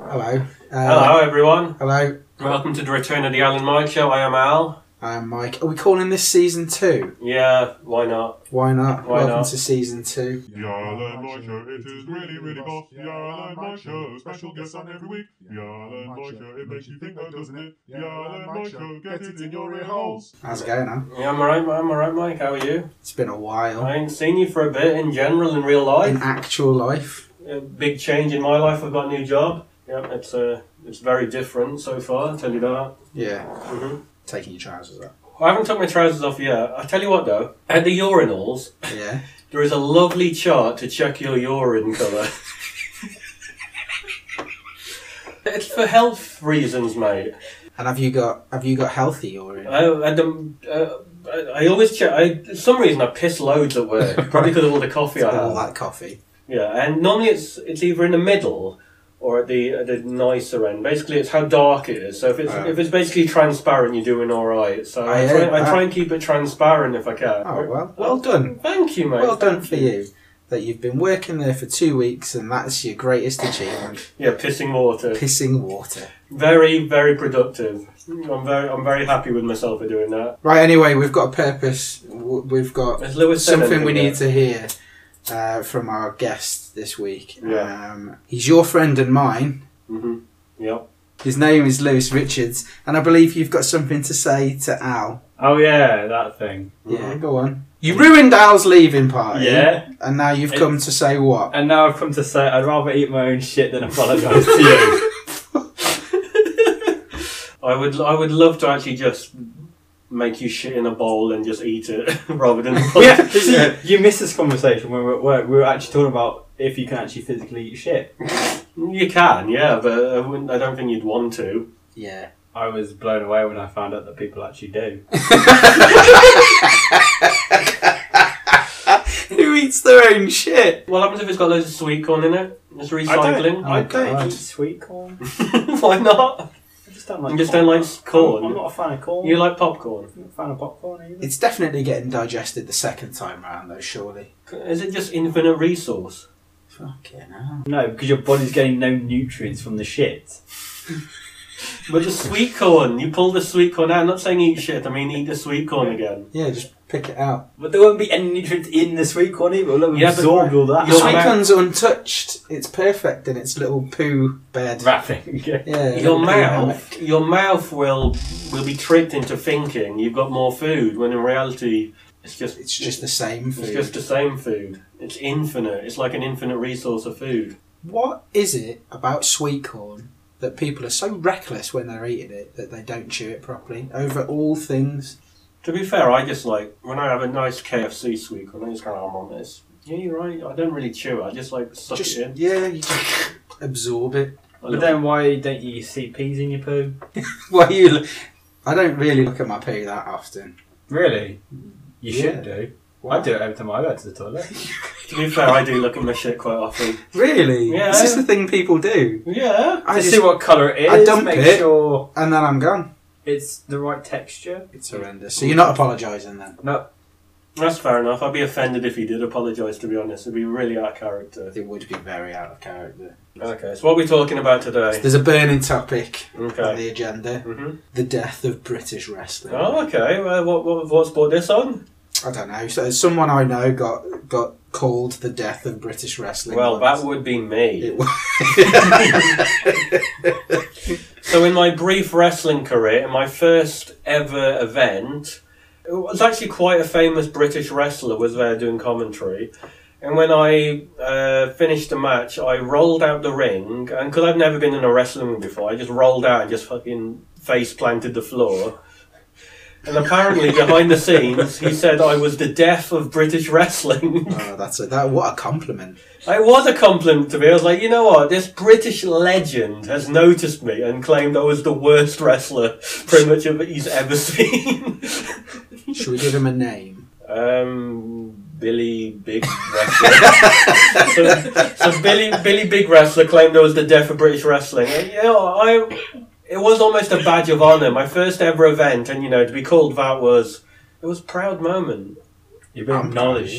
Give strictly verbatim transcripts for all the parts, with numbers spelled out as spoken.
Hello. Uh, Hello, everyone. Hello. Welcome to the Return of the Alan Mike Show. I am Al. I am Mike. Are we calling this season two? Yeah, why not? Why not? Why Welcome not? to season two. The Alan Mike Show, it is really, really boss. The Alan Mike Show, special guests on every week. The Alan Mike Show, it makes you think though, doesn't it? The Alan Mike Show, get it in your ear holes. How's it going, Al? Yeah, I'm alright, I'm alright, Mike. How are you? It's been a while. I ain't seen you for a bit in general, in real life. In actual life. A big change in my life. I've got a new job. Yeah, it's uh, it's very different so far, I'll tell you that. Yeah. Mm-hmm. Taking your trousers up. I haven't took my trousers off yet. I tell you what though, at the urinals, Yeah. there is a lovely chart to check your urine colour. It's for health reasons, mate. And have you got have you got healthy urine? I, I, don't, uh, I, I always check. I, for some reason, I piss loads at work, probably because of all the coffee I All have. that coffee. Yeah, and normally it's it's either in the middle or at the at the nicer end. Basically, it's how dark it is. So if it's Oh. if it's basically transparent, you're doing all right. So Oh, I, yeah, try, I that- try and keep it transparent if I can. Oh well. Well done. Thank you, mate. Well done Thank for you. That you've been working there for two weeks and that's your greatest achievement. Yeah, pissing water. Pissing water. Very, very productive. I'm very, I'm very happy with myself for doing that. Right, anyway, we've got a purpose. W- We've got Has Lewis said something we anything need yet? to hear uh, from our guest this week. Yeah. Um, he's your friend and mine. Mhm. Yep. His name is Lewis Richards, and I believe you've got something to say to Al. Oh yeah, that thing. Yeah, Mhm. go on. You ruined Al's leaving party. Yeah. And now you've It- come to say what? And now I've come to say I'd rather eat my own shit than apologise to you. I would, I would love to actually just make you shit in a bowl and just eat it rather than. Yeah, see, you missed this conversation when we were at work. We were actually talking about if you can actually physically eat shit. You can, yeah, but I wouldn't. I don't think you'd want to. Yeah. I was blown away when I found out that people actually do. Who eats their own shit? What happens if it's got loads of sweet corn in it? It's recycling. I I don't don't God. eat sweet corn. Why not? I just don't like. You just corn. don't like corn? I'm, I'm not a fan of corn. You like popcorn? I'm not a fan of popcorn either. It's definitely getting digested the second time round, though, surely. Is it just infinite resource? Fucking hell. No, because your body's getting no nutrients from the shit. But the sweet corn, you pull the sweet corn out. I'm not saying eat shit. I mean eat the sweet corn again. Yeah, just pick it out. But there won't be any nutrients in the sweet corn either. It'll have Yeah, but- absorbed all that. The Your sweet mouth- corn's untouched. It's perfect in its little poo bed. Wrapping. Yeah. Yeah, Your little poo hammock. mouth, your mouth will will be tricked into thinking you've got more food when in reality it's just It's just the same food. It's just the same food. It's infinite. It's like an infinite resource of food. What is it about sweet corn that people are so reckless when they're eating it that they don't chew it properly over all things? To be fair, I just like when I have a nice K F C sweet corn. I just kind of I'm on this. Yeah, you're right. I don't really chew it. I just like suck Just it in. yeah, you just absorb it. I But love then why don't you see peas in your poo? Well, you. I don't really look at my poo that often. Really? You Yeah. should do. I do it every time I go to the toilet. To be fair, I do look at my shit quite often. Really? Yeah. Is this the thing people do? Yeah. I to just, see what colour it is, I dump make it. sure and then I'm gone. it's the right texture. It's horrendous. So you're not apologising then? No, That's fair enough. I'd be offended if he did apologise, to be honest. It'd be really out of character. It would be very out of character. Okay, so what are we talking about today? There's a burning topic on Okay. the agenda: hmm the death of British wrestling. Oh, okay. Well, what, what, what's brought this on? I don't know. So someone I know got got called the death of British wrestling. Well, once. that would be me. It was. So in my brief wrestling career, in my first ever event, it was actually quite a famous British wrestler was there doing commentary. And when I uh, finished the match, I rolled out the ring, and because I've never been in a wrestling ring before, I just rolled out and just fucking face planted the floor. And apparently, behind the scenes, he said I was the death of British wrestling. Oh, that's a, that. What a compliment! It was a compliment to me. I was like, you know what? This British legend has noticed me and claimed I was the worst wrestler pretty much he's ever seen. Should we give him a name? um, Billy Big Wrestler. so, so Billy Billy Big Wrestler claimed I was the death of British wrestling. And, you know, I it was almost a badge of honour. My first ever event, and you know, to be called that was it was a proud moment. you've been I'm acknowledged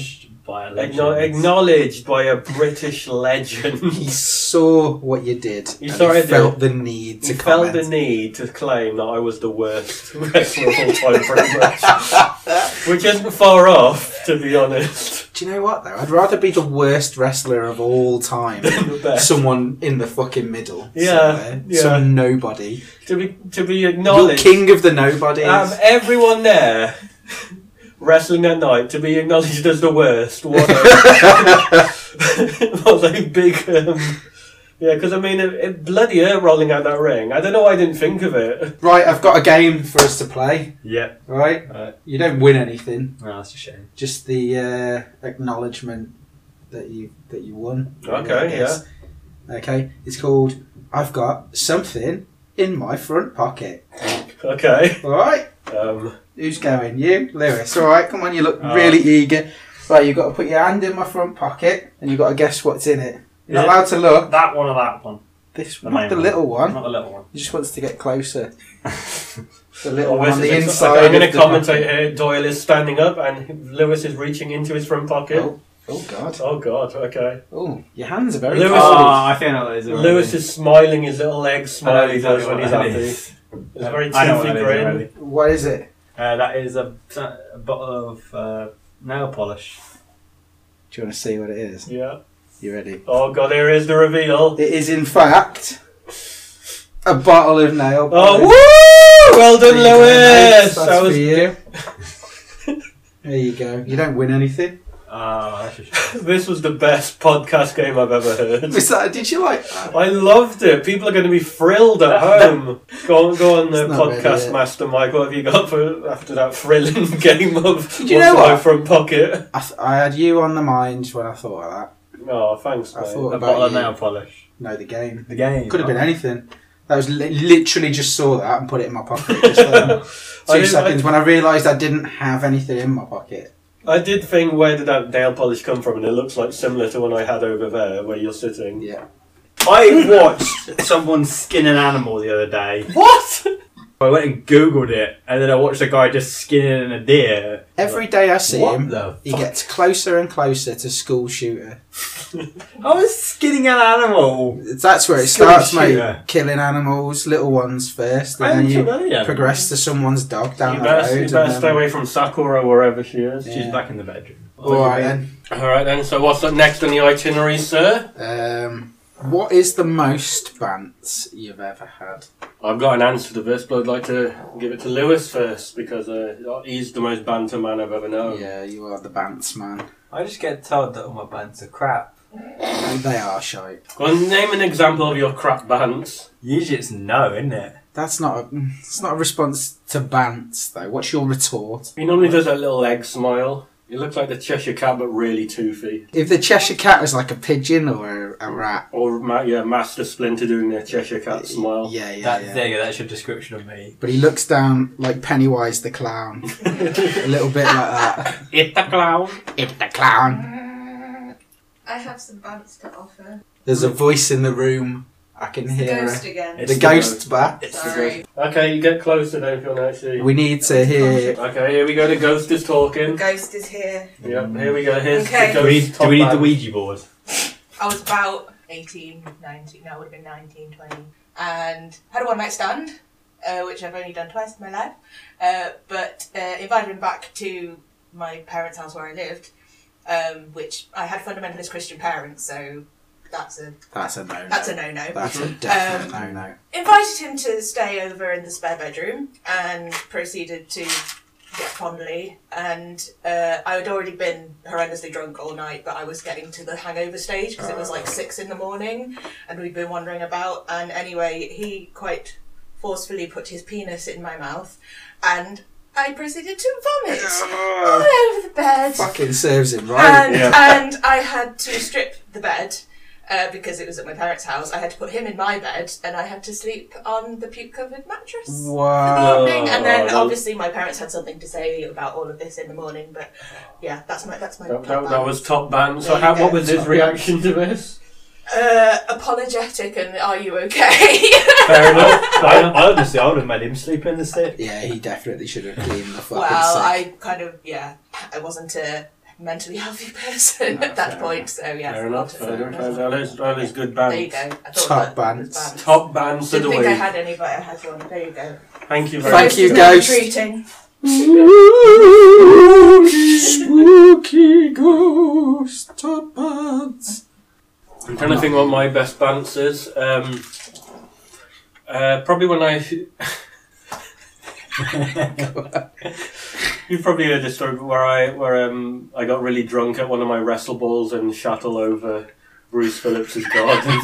by a legend. Acknow- acknowledged by a British legend. He saw what you did. He and saw he what I felt did. the need to He comment. felt the need to claim that I was the worst wrestler of all time, pretty much. Which isn't far off, to be honest. Do you know what though? I'd rather be the worst wrestler of all time Than the than best. someone in the fucking middle. Yeah, somewhere. yeah. Some nobody. To be to be You're acknowledged. king of the nobodies. Um, everyone there wrestling that night to be acknowledged as the worst. What a, what a big. Um, yeah, because I mean, it, it bloody hurt rolling out that ring. I don't know why I didn't think of it. Right, I've got a game for us to play. Yeah. Right? Right. You don't win anything. No, that's a shame. Just the uh, acknowledgement that you that you won. Okay, I guess. Okay, it's called I've got something in my front pocket. Okay. All right, Um, who's going? You, Lewis. All right, come on. You look Oh. really eager. Right, you've got to put your hand in my front pocket, and you've got to guess what's in it. You're not Is it- allowed to look. That one or that one? This The not main the one. little one. Not the little one. He just wants to get closer. The little oh, one this on is the ex- inside. okay, I'm going of to the commentate pocket. here. Doyle is standing up and Lewis is reaching into his front pocket. Oh, oh God. Oh God. Okay. Oh, your hands are very Lewis cold. is- Oh, I think I know what it is already. Lewis is smiling his little legs I know smile he exactly does when what he's that happy. is. It's a very I know what toothy that is grin. already. What is it? Uh, that is a, a bottle of uh, nail polish. Do you want to see what it is? Yeah. You ready? Oh God, here is the reveal. It is in fact a bottle of nail Oh, polish. woo! Well done, There you go, mate. Lewis. That's That was for you. There you go. You don't win anything. Oh, that's a shame. This was the best podcast game I've ever heard. Was that, did you like that? I loved it. People are going to be thrilled at home. Go on, go on the It's not podcast really it. master, Mike. What have you got for after that thrilling game of what's you know in my what? front pocket? I, th- I had you on the mind when I thought of that. Oh, thanks, I mate. thought A about bottle of you. nail polish. No, the game. The game. Could have been anything. That was li- literally just saw that and put it in my pocket. Just then. I Two didn't- seconds when I realised I didn't have anything in my pocket. I did think, where did that nail polish come from? And it looks like similar to one I had over there, where you're sitting. Yeah. I watched someone skin an animal the other day. What? I went and googled it, and then I watched a guy just skinning a deer. Every day I see What him, the he fuck? gets closer and closer to school shooter. I was skinning an animal. That's where it School starts, mate. shooter. Killing animals, little ones first, I and then didn't you know that. progress to someone's dog down You the better, road. you better and stay then- away from Sakura wherever she is. Yeah. She's back in the bedroom. Alright then. Alright then, so what's up next on the itinerary, sir? Um, what is the most bants you've ever had? I've got an answer to this, but I'd like to give it to Lewis first, because uh, he's the most banter man I've ever known. Yeah, you are the bants man. I just get told that all my bands are crap. And they are shite. Go on, name an example of your crap bants. Usually it's no, isn't it? That's not a. It's not a response to bants though. What's your retort? He normally does that little egg smile. He looks like the Cheshire Cat, but really toothy. If the Cheshire Cat was like a pigeon or a, a rat. Or, Ma- yeah, Master Splinter doing the Cheshire Cat smile. Yeah, yeah, That, yeah. There you go, that's your description of me. But he looks down like Pennywise the clown. A little bit like that. It's the clown. It's the clown. Uh, I have some bants to offer. There's a voice in the room. I can It's the hear ghost her. again. It's The the ghost's back. It's the Sorry. Okay, you get closer then if you want to actually... We need to hear. Okay, here we go, the ghost is The talking. ghost is here. Yep, here we go, here's Okay. the Do ghost we, do top we need man. the Ouija board? I was about eighteen, nineteen, no, it would have been nineteen, twenty. And had a one night stand, uh, which I've only done twice in my life. Uh, but uh, invited him back to my parents' house where I lived, um, which I had fundamentalist Christian parents, so that's a That's a no no. that's a no no. That's a definite no no. Invited him to stay over in the spare bedroom and proceeded to get fondly. And uh, I had already been horrendously drunk all night, but I was getting to the hangover stage because it was like six in the morning and we'd been wandering about. And anyway, he quite forcefully put his penis in my mouth and I proceeded to vomit all over the bed. Fucking serves him right. And, Yeah. and I had to strip the bed uh, because it was at my parents' house. I had to put him in my bed and I had to sleep on the puke-covered mattress for the Wow. evening. And then Oh, obviously my parents had something to say about all of this in the morning. But yeah, that's my that's my. That, top that, that band. was top band. So There you how, go, what was his top reaction to this? uh, apologetic and are you okay? Fair enough. I, I honestly, I would have made him sleep in the stick. Yeah, he definitely should have cleaned the fucking Well, sink. I kind of yeah, I wasn't uh, mentally healthy person No, at that fair point. So yeah, Fair enough. fair Fair enough. enough. That is, that is good There you bands. go. I thought Top that was bands. Top bands of Didn't the think I week. had any, but I had one. There you go. Thank you very Thank much. you, Ghost is not Ghost. retreating. Spooky, spooky ghost top bands. I'm trying to think what my best bands is. Um, uh, probably when I. You've probably heard this story where I where um I got really drunk at one of my wrestle balls and shat all over Bruce Phillips's garden.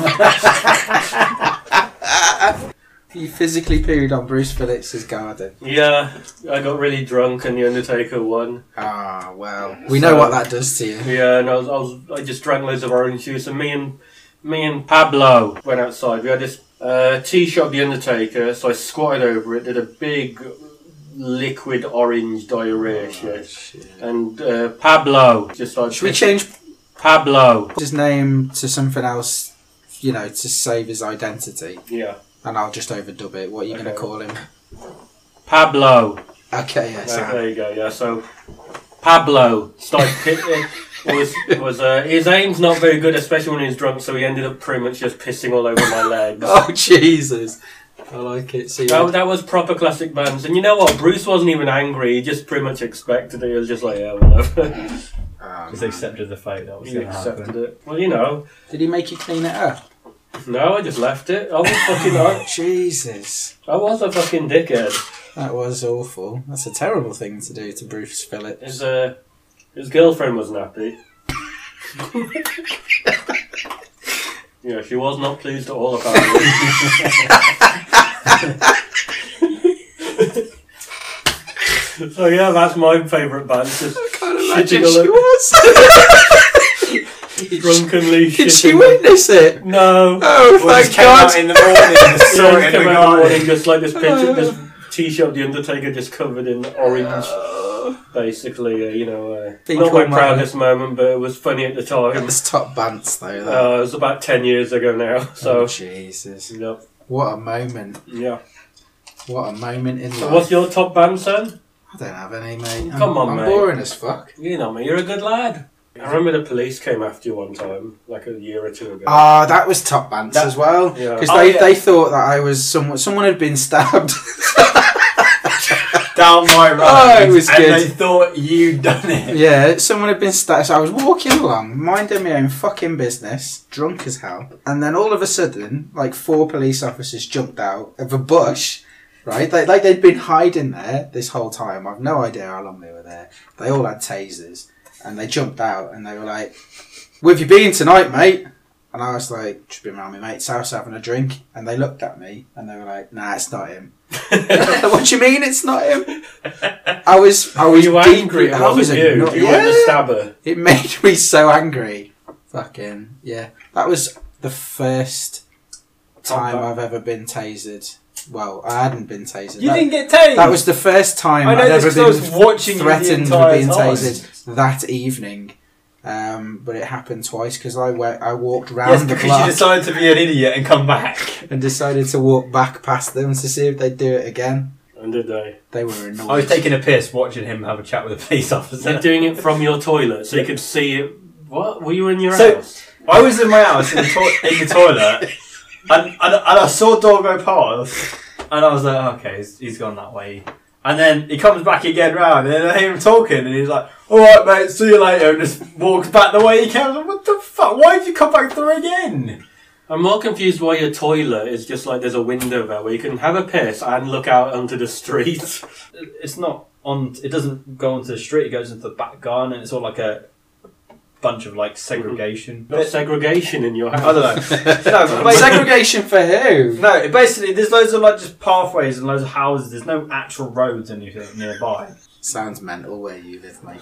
You physically pooed on Bruce Phillips' garden. Yeah, I got really drunk and the Undertaker won. Ah, well. We know what that does to you. Yeah, and I was, I was I just drank loads of orange juice, and me and me and Pablo went outside. We had this uh, tea shop, the Undertaker, so I squatted over it, did a big liquid orange diarrhea shit, and uh, Pablo just started. Should we change Pablo? his name to something else, you know, to save his identity? Yeah, And I'll just overdub it. What are you Okay. going to call him? Pablo. Okay, yes. Right, there you go. Yeah, so Pablo started pissing. Was was uh, his aim's not very good, especially when he's drunk. So he ended up pretty much just pissing all over my legs. Oh, Jesus. I like it. See, That, that was proper classic bands. And you know what? Bruce wasn't even angry. He just pretty much expected it. He was just like, yeah, whatever. Um, Just accepted the fate that was He going to accepted happen. it. Well, you know. did he make you clean it up? No, I just left it. I was fucking not. Jesus. I was a fucking dickhead. That was awful. That's a terrible thing to do to Bruce Phillips. His, uh, his girlfriend wasn't happy. Yeah, she was not pleased at all about it. So yeah, that's my favourite band. Just I can't shitting imagine all she over- was. drunkenly Did she shitting. witness it? No. Oh, Well, thank just came God. out in the morning and saw Yeah, it he in came the out in the morning, garden. just like this picture, this T-shirt of the Undertaker just covered in orange. Basically, uh, you know, uh, Think not my all my- proudest moment, but it was funny at the time. It's top bands, though. That. Uh, it was about ten years ago now, so. Oh, Jesus. Yep. What a moment. Yeah. What a moment in So life. what's your top band, son? I don't have any, mate. I'm, Come on, I'm mate. boring as fuck. You know me, you're a good lad. I remember the police came after you one time, like a year or two ago. Ah, that was top bands That- as well. Yeah. Because Oh, they, yeah. they thought that I was someone. Someone had been stabbed. Down my road. Oh, it was and good. they thought you'd done it. Yeah, someone had been stabbed. So I was walking along, minding my own fucking business, drunk as hell, and then all of a sudden, like four police officers jumped out of a bush. Right, they, like they'd been hiding there this whole time. I've no idea how long they were there. They all had tasers, and they jumped out, and they were like, "Where have you been tonight, mate?" And I was like, "Just been around my mate's house having a drink." And they looked at me, and they were like, "Nah, it's not him." What do you mean it's not him? I was, I Were was you deeply- angry? It I was wasn't you. anno- You weren't the Yeah. stabber. It made me so angry. Fucking yeah. That was the first time Oh, that- I've ever been tasered. Well, I hadn't been tasered. You that, didn't get tased. that was the first time I know I'd this ever 'cause I was been watching you the threatened with entire being time. tasered that evening. Um, but it happened twice because I went, I walked Yes, round the because you block decided to be an idiot and come back. and decided to walk back past them to see if they'd do it again. And did they? They were annoyed. I was taking a piss watching him have a chat with a police officer. They're doing it from your toilet, so you could see it. What? Were you in your So- house? I was in my house in the, to- in the toilet, and, and, and I saw Dog go past, and I was like, okay, he's, he's gone that way. And then he comes back again round, and then I hear him talking, and he's like, alright mate, see you later, and just walks back the way he came. I was like, what the fuck? Why did you come back through again? I'm more confused why your toilet is just like there's a window there where you can have a piss and look out onto the street. It's not on, it doesn't go onto the street, it goes into the back garden, and it's all like a bunch of like segregation. Not segregation in your house. I don't know. No, but basically- Segregation for who? No, basically, there's loads of like just pathways and loads of houses. There's no actual roads anything nearby. Sounds mental where you live, mate.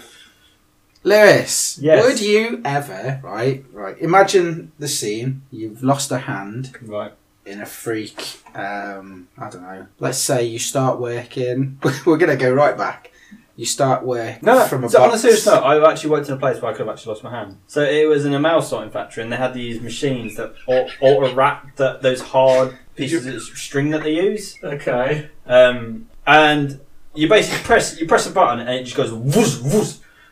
Lewis, Yes. would you ever, right, right, imagine the scene, you've lost a hand Right. in a freak, um, I don't know, let's say you start working, we're going to go right back, you start work No, no. from a So box. on a serious note, I actually worked in a place where I could have actually lost my hand. So it was in a mouse sorting factory, and they had these machines that auto wrap that those hard pieces of string that they use. Okay. Um, and you basically press you press a button, and it just goes whoosh whoosh.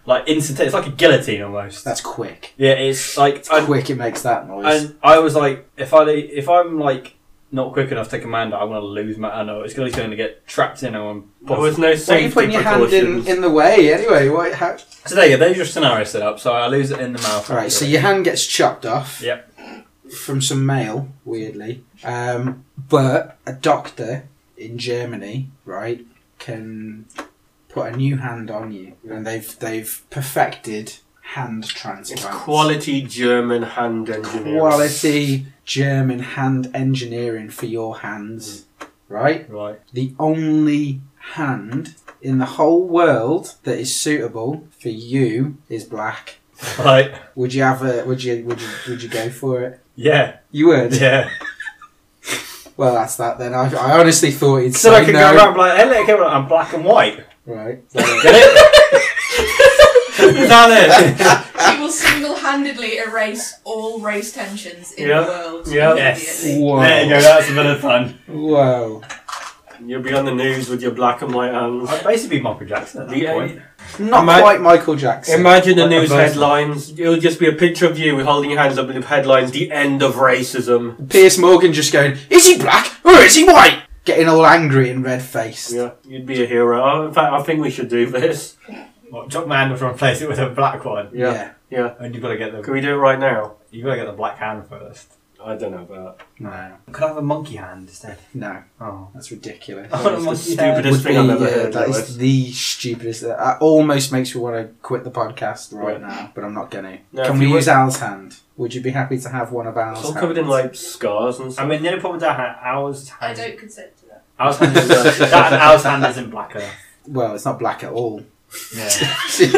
like instantaneous. It's like a guillotine almost. That's quick. Yeah, it's like It's and, quick. It makes that noise. and I was like, if I if I'm like not quick enough to take a man down, I'm gonna lose my. I know it's gonna, going to get trapped in. And There was no Why are you safety putting your hand in, precautions. in the way anyway? What, how... So there you go. There's your scenario set up. So I lose it in the mouth. All right, so your hand gets chopped off. Yep. From some mail, weirdly. Um, but a doctor in Germany, right, can put a new hand on you, and they've they've perfected hand It's transplants. quality German hand engineering. Quality German hand engineering for your hands, right? Right. The only hand in the whole world that is suitable for you is black. Right. Would you have a? Would you? Would you? Would you go for it? Yeah. You would. Yeah. Well, that's that then. I, I honestly thought he'd So say I can no. go around like, hey, look, I'm black and white. Right. Get it? Is that it? She will single-handedly erase all race tensions in Yeah, the world. yeah. Yes. immediately. Whoa. There you go. That's a bit of fun. Whoa. You'll be on the news with your black and white hands. I'd basically be Michael Jackson at that The- point. Not Ima- quite Michael Jackson. Imagine the Like a news version. headlines. It'll just be a picture of you holding your hands up in the headlines. The end of racism. Piers Morgan just going, is he black or is he white? Getting all angry and red-faced. Yeah, you'd be a hero. Oh, in fact, I think we should do this. What, Chuck Mandel to replace it with a black one. Yeah, yeah. And you've got to get the Can we do it right now? you've got to get the black hand first. I don't know about. No. Could I have a monkey hand instead? No. Oh. That's ridiculous. I want a It's the monkey stupidest hand. Would thing be, I've ever uh, heard. that Lewis. is the stupidest. That almost makes me want to quit the podcast right Yeah. now, but I'm not going to. No, Can if we you use would- Al's hand? Would you be happy to have one of Al's It's all hands? covered in like scars and I stuff. mean, the only problem with that hand, ours I hand, don't consent to that. ours hand is, uh, that ours hand isn't black enough. Well, it's not black at all. Yeah.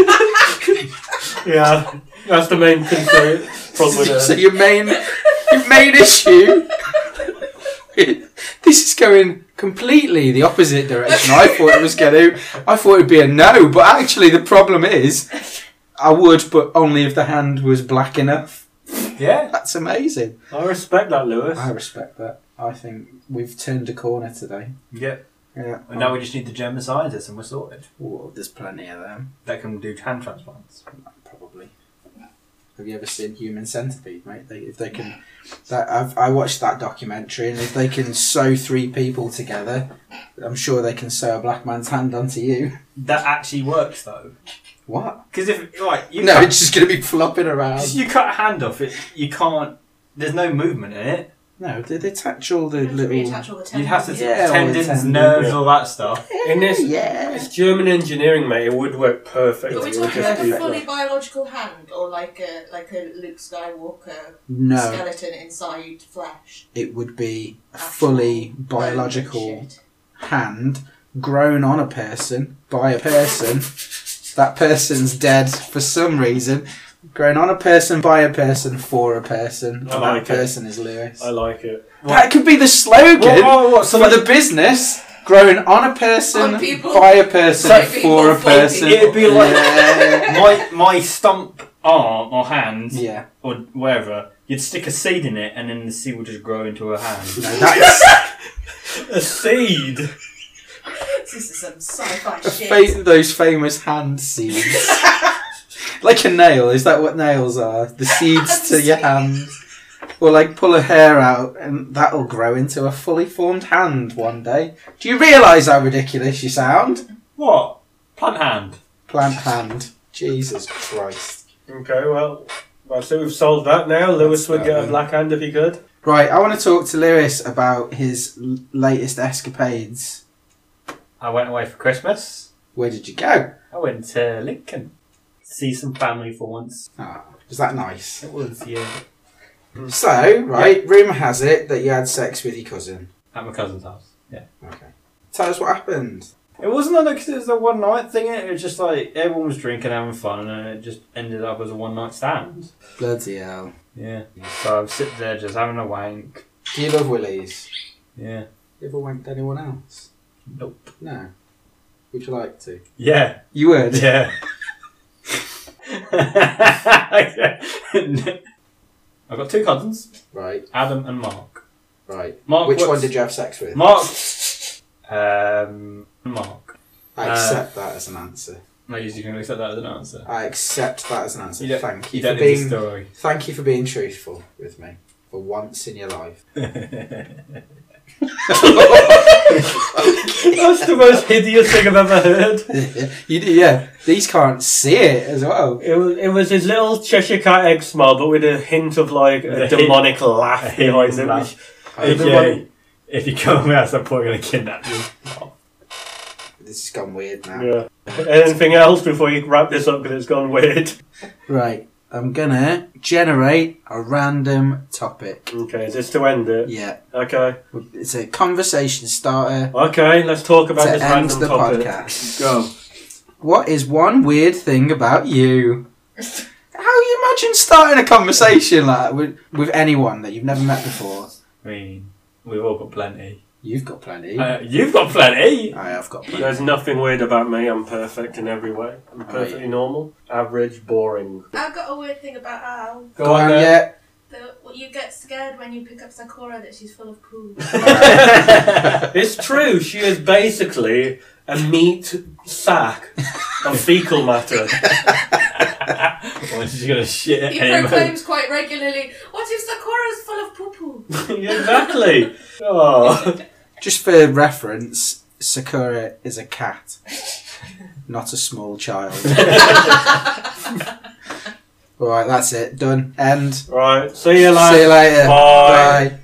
Yeah, that's the main concern. Problem with So it. your main, your main issue. This is going completely the opposite direction. I thought it was going to. I thought it'd be a no, but actually the problem is, I would, but only if the hand was black enough. Yeah. That's amazing. I respect that, Lewis. I respect that. I think we've turned a corner today. Yeah. Yeah. And now we just need the German scientists and we're sorted. Oh, there's plenty of them. That can do hand transplants. Probably. Have you ever seen Human Centipede, mate? They, if they can, that I've I watched that documentary, and if they can sew three people together, I'm sure they can sew a black man's hand onto you. That actually works though. What? Because if right, you No, cut, it's just going to be flopping around. just you cut a hand off, it you can't. There's no movement in it. No, they they attach all the You have to little. reattach all the You'd have to tendons. Yeah, all the tendons, tendons. nerves, Yeah. all that stuff. In this, Yeah. it's German engineering, mate. It would work perfectly. Are we It would talking just like be a fully like- biological hand, or like a like a Luke Skywalker No, skeleton inside flesh? it would be a Actual fully bone and biological shit. hand grown on a person by a person. That person's dead for some reason. Grown on a person by a person for a person. I And like that it. person is Lewis. I like it. That could be the slogan What, what, what, so for like- the business. Grown on a person On people. by a person So for a people, for person. people. It'd be like Yeah. my my stump arm or hand Yeah. or wherever. You'd stick a seed in it, and then the seed would just grow into a hand. No, that's A seed. This is some sci-fi a shit. fa- those famous hand seeds. Like a nail. Is that what nails are? The seeds to your hand. Or like pull a hair out and that'll grow into a fully formed hand one day. Do you realise how ridiculous you sound? What? Plant hand. Plant hand. Jesus Christ. Okay, well, I see we've solved that now. Lewis would get a Um, black hand if he could. Right, I want to talk to Lewis about his l- latest escapades. I went away for Christmas. Where did you go? I went to Lincoln. See some family for once. Ah, was that nice? It was, yeah. So, right, rumour has it that you had sex with your cousin. At my cousin's house. Yeah. Okay. Tell us what happened. It wasn't like it was a one night thing. It was just like everyone was drinking, having fun, and it just ended up as a one night stand. Bloody hell. Yeah. So I was sitting there just having a wank. Do you love Willies? Yeah. You ever wanked anyone else? Nope. No. Would you like to? Yeah. You would? Yeah. I've got two cousins, Right, Adam and Mark. right. Mark Which works- one did you have sex with? Mark. Um, Mark. I accept that as an answer. No, you're going to accept that as an answer. I accept that as an answer. You don't- Thank you, You don't for need being. the story. Thank you for being truthful with me for once in your life. That's the most hideous thing I've ever heard. You do, yeah. These can't see it as well. It was, it was his little Cheshire Cat egg smile, but with a hint of like a, A demonic hint- laugh a hint behind of it. laugh. Which, If everyone- you, if you come with us, I'm probably going to kidnap you. This has gone weird now. yeah. Anything else before you wrap this up because it's gone weird? Right. I'm gonna generate a random topic. Okay, is this to end it? Yeah. Okay. It's a conversation starter Okay, let's talk about to this end random the topic. podcast. Go. What is one weird thing about you? How you imagine starting a conversation like that with, with anyone that you've never met before? I mean, we've all got plenty. You've got plenty. Uh, you've got plenty! I have got plenty. There's nothing weird about me. I'm perfect in every way. I'm Oh, perfectly yeah. normal, average, boring. I've got a weird thing about Al. Go, Go on, then. yeah. The, well, you get scared when you pick up Sakura that she's full of poo. It's true. She is basically a meat sack of fecal matter. Well, she's going to shit He anyway. proclaims quite regularly, "What if Sakura's full of poo poo?" Exactly. Oh. Just for reference, Sakura is a cat, not a small child. Alright, that's it. Done. End. Right. See you later. See you later. Bye. Bye.